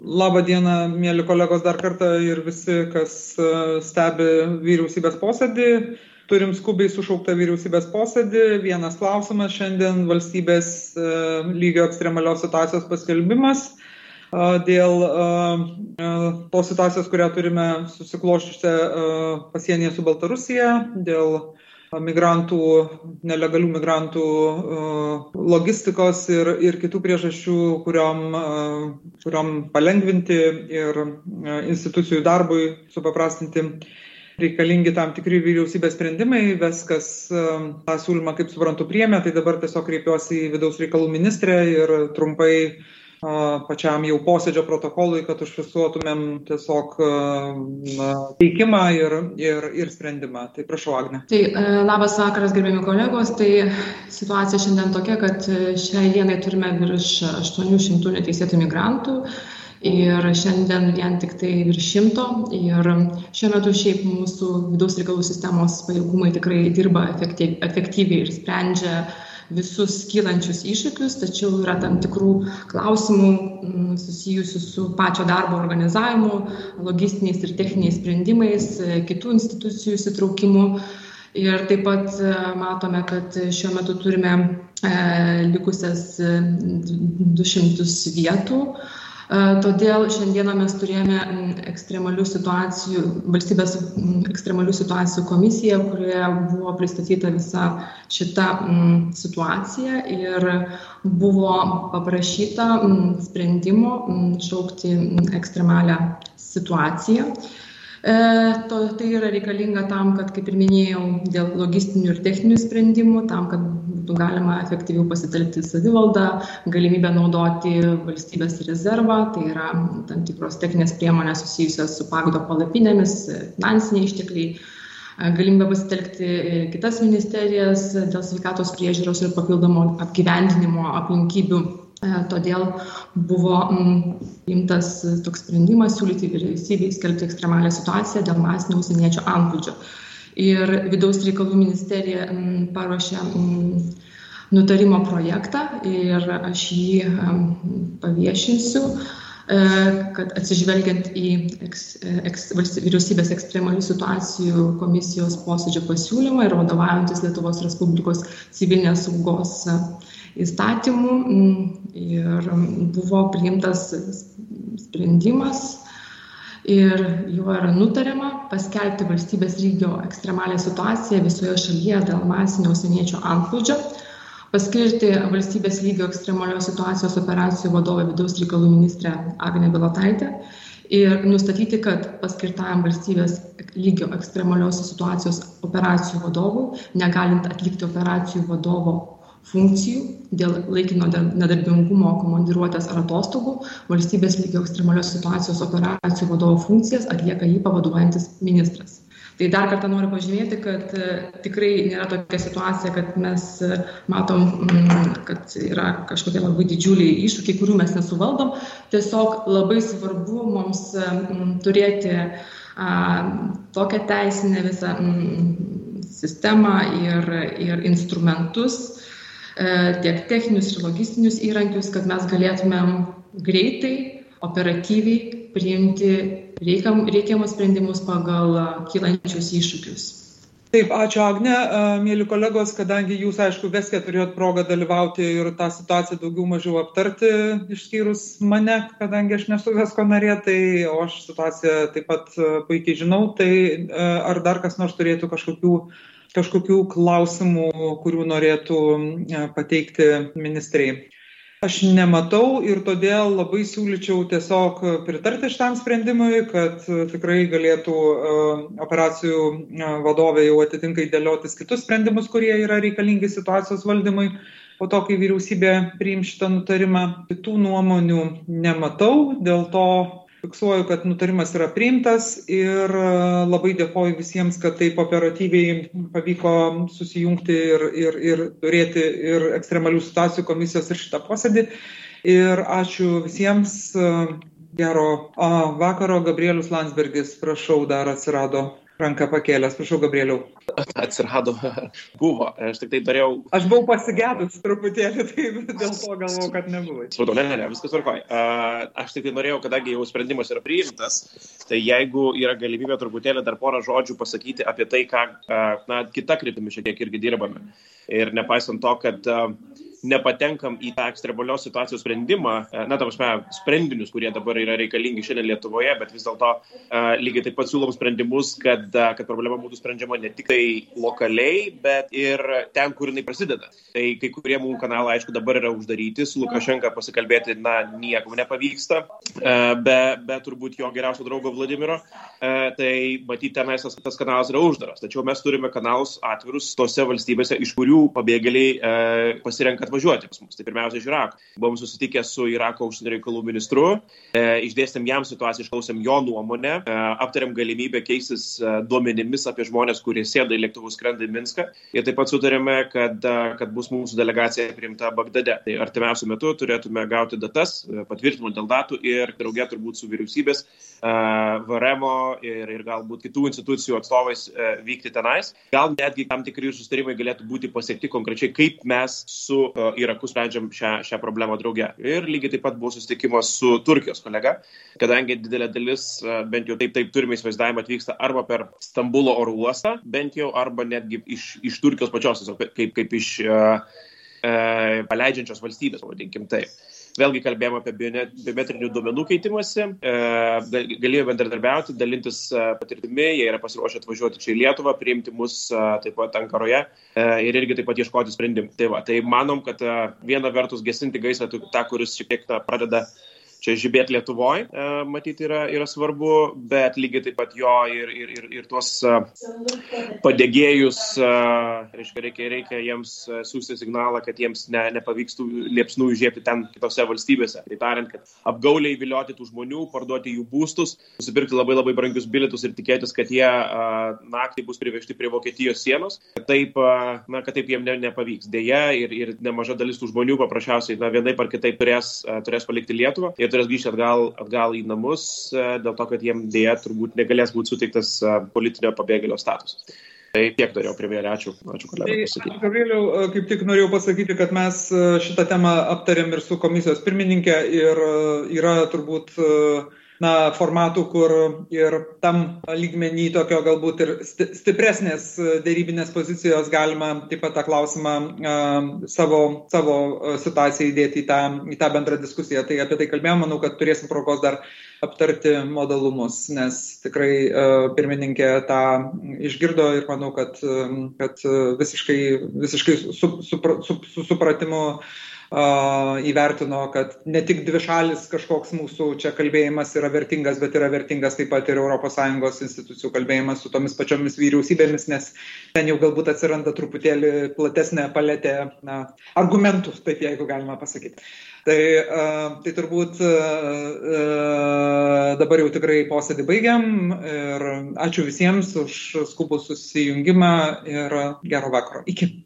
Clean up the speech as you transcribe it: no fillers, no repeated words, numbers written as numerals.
Labą dieną, mėly kolegos, dar kartą ir visi, kas stebi vyriausybės posėdį. Turim skubiai sušauktą vyriausybės posėdį. Vienas klausimas šiandien - valstybės lygio ekstremalios situacijos paskelbimas dėl tos situacijos, kurią turime susikloščiusią pasienyje su Baltarusija, dėl nelegalių migrantų logistikos ir kitų priežasčių, kuriom palengvinti ir institucijų darbui supaprastinti reikalingi tam tikri vyriausybės sprendimai. Veskas tą siūlymą, kaip suprantu, priėmė, tai dabar tiesiog kreipiuosi į vidaus reikalų ministrę ir trumpai pačiam jau posėdžio protokolui, kad užfiksuotumėm tiesiog teikimą ir sprendimą. Tai prašau, Agne. Tai labas vakaras, gerbiami kolegos. Tai situacija šiandien tokia, kad šiai dienai turime virš 800 neteisėtų migrantų ir šiandien vien tik tai virš 100. Ir šiuo metu šiaip mūsų vidaus reikalų sistemos pajėgumai tikrai dirba efektyviai ir sprendžia visus kylančius iššūkius, tačiau yra tam tikrų klausimų susijusių su pačio darbo organizavimu, logistiniais ir techniniais sprendimais, kitų institucijų įsitraukimu. Ir taip pat matome, kad šiuo metu turime likusias 200 vietų. Todėl šiandieną mes turėjome valstybės ekstremalių situacijų komisiją, kurioje buvo pristatyta visa šita situacija ir buvo paprašyta sprendimo šaukti ekstremalią situaciją. Tai yra reikalinga tam, kad, kaip ir minėjau, dėl logistinių ir techninių sprendimų, tam, kad būtų galima efektyviau pasitelkti savivaldą, galimybę naudoti valstybės rezervą, tai yra tam tikros techninės priemonės susijusios su pagalbos palapinėmis, finansiniai ištekliai, galimybę pasitelkti kitas ministerijas dėl sveikatos priežiūros ir papildomo apgyvendinimo aplinkybių. Todėl buvo imtas toks sprendimas siūlyti vyriausybei skelbti ekstremalią situaciją dėl masinio užsieniečių antplūdžio. Ir vidaus reikalų ministerija paruošė nutarimo projektą ir aš jį paviešinsiu, kad atsižvelgiant į vyriausybės ekstremalių situacijų komisijos posėdžio pasiūlymą ir vadovaujantis Lietuvos Respublikos civilinės saugos įstatymų ir buvo priimtas sprendimas ir juo yra nutariama paskelbti valstybės lygio ekstremalią situaciją visoje šalyje dėl masinio užsieniečių antplūdžio, paskirti valstybės lygio ekstremalios situacijos operacijų vadovę vidaus reikalų ministrę Agnę Bilotaitę ir nustatyti, kad paskirtajam valstybės lygio ekstremalios situacijos operacijų vadovui, negalint atlikti operacijų vadovo funkcijų dėl laikino nedarbingumo, komandiruotės ar atostogų, valstybės lygio ekstremalios situacijos operacijų vadovo funkcijas atlieka jį pavaduojantis ministras. Tai dar kartą noriu pažymėti, kad tikrai nėra tokia situacija, kad mes matom, kad yra kažkokie labai didžiuliai iššūkiai, kurių mes nesuvaldom. Tiesiog labai svarbu mums turėti tokią teisinę visą sistemą ir instrumentus, tiek techninius ir logistinius įrankius, kad mes galėtumėm greitai, operatyviai priimti reikiamus sprendimus pagal kylančius iššūkius. Taip, ačiū Agne. Mėly kolegos, kadangi jūs, aišku, Veske turėjot progą dalyvauti ir tą situaciją daugiau mažiau aptarti, išskyrus mane, kadangi aš nesu Vesko narė, tai o aš situaciją taip pat puikiai žinau, tai ar dar kas nors turėtų kažkokių klausimų, kurių norėtų pateikti ministrei. Aš nematau ir todėl labai siūlyčiau tiesiog pritarti šitam sprendimui, kad tikrai galėtų operacijų vadovė jau atitinkai dėliotis kitus sprendimus, kurie yra reikalingi situacijos valdymui, po to, kai vyriausybė priims šitą nutarimą. Kitų nuomonių nematau, dėl to fiksuoju, kad nutarimas yra priimtas ir labai dėkoju visiems, kad taip operatyviai pavyko susijungti ir turėti ir ekstremalių situacijų komisijos ir šitą posėdį. Ir ačiū visiems. Gero vakaro. Gabrielius Landsbergis, prašau, dar atsirado ranką pakėlęs. Prašau, Gabrieliau. Atsirado. Buvo. Aš tik tai norėjau... Aš buvau pasigedus truputėlį, tai dėl to galvojau, kad nebuvai. Ne, viskas tvarkoj. Aš tik tai norėjau, kadangi jau sprendimas yra priimtas, tai jeigu yra galimybė truputėlį dar porą žodžių pasakyti apie tai, ką kita kryptimi šiek tiek irgi dirbame. Ir nepaisant to, kad nepatenkam į tą ekstremalios situacijos sprendimą, sprendinius, kurie dabar yra reikalingi šiandien Lietuvoje, bet vis dėlto lygiai taip pat siūlom sprendimus, kad problema būtų sprendžiama ne tik tai lokaliai, bet ir ten, kur jinai prasideda. Tai kai kurie mūsų kanalai, aišku, dabar yra uždaryti, su Lukašenka pasikalbėti, nieko nepavyksta, be turbūt jo geriausio draugo Vladimiro, tai matyti tenais tas kanalas yra uždaras. Tačiau mes turime kanalus atvirus tose valstybėse, iš kurių pabėgėliai pasirenka atvažiuoti pas mus. Tai pirmiausia iš Irako. Buvom susitikę su Irako užsienio reikalų ministru, išdėstėm jam situaciją, išklausėm jo nuomonę, aptarėm galimybę keistis duomenimis apie žmonės, kurie sėda į lėktuvus, skrenda į Minską. Ir taip pat sutarėme, kad bus mūsų delegacija priimta Bagdade. Tai artimiausiu metu turėtume gauti datas, patvirtinimų dėl datų ir drauge turbūt su vyriausybės, VRM-o ir galbūt kitų institucijų atstovais vykti tenais. Gal netgi tam tikri susitarimai galėtų būti pasiekti konkrečiai, kaip mes su Iraku sprendžiam šią problemą drauge. Ir lygiai taip pat buvo susitikimas su Turkijos kolega, kadangi didelė dalis, bent jau taip turime įsivaizdavimą, atvyksta arba per Stambulo oro uostą, bent jau, arba netgi iš Turkijos pačios, kaip iš paleidžiančios valstybės, vadinkim taip. Vėlgi kalbėjome apie biometrinių duomenų keitimąsi, galėjome bendradarbiauti, dalintis patirtimi, jie yra pasiruošę atvažiuoti čia į Lietuvą, priimti mus taip pat Ankaroje ir irgi taip pat ieškoti sprendimų. Tai manom, kad viena vertus gesinti gaisrą, tą, kuris šiek tiek pradeda čia žibėti Lietuvoje, matyti yra svarbu, bet lygiai taip pat jo ir tuos padegėjus, reikia jiems siųsti signalą, kad jiems nepavyks tų liepsnų įžiebti ten kitose valstybėse. Tai tariant, kad apgauliai vilioti tų žmonių, parduoti jų būstus, nusipirkti labai labai brangius bilietus ir tikėtis, kad jie naktį bus privežti prie Vokietijos sienos, kad taip jiem nepavyks. Deja, ir nemaža dalis tų žmonių paprasčiausiai vienaip ar kitaip turės palikti Lietuvą. Turės grįžti atgal į namus, dėl to, kad jiem dėja turbūt negalės būti suteiktas politinio pabėgėlio statusas. Tai tiek norėjau premjerė, ačiū kolegai pasakyti. Gabrieliau, kaip tik norėjau pasakyti, kad mes šitą temą aptarėm ir su komisijos pirmininkė ir yra turbūt formatų, kur ir tam lygmenį tokio galbūt ir stipresnės dėrybinės pozicijos galima taip pat tą klausimą savo situaciją įdėti į tą bendrą diskusiją. Tai apie tai kalbėjom, manau, kad turėsim progos dar aptarti modalumus, nes tikrai pirmininkė tą išgirdo ir manau, kad visiškai su supratimu įvertino, kad ne tik dvišalis kažkoks mūsų čia kalbėjimas yra vertingas, bet yra vertingas taip pat ir ES institucijų kalbėjimas su tomis pačiomis vyriausybėmis, nes ten jau galbūt atsiranda truputėlį platesnė paletė argumentų, taip jeigu galima pasakyti. Tai turbūt dabar jau tikrai posėdį baigiam ir ačiū visiems už skubų susijungimą ir gero vakaro. Iki.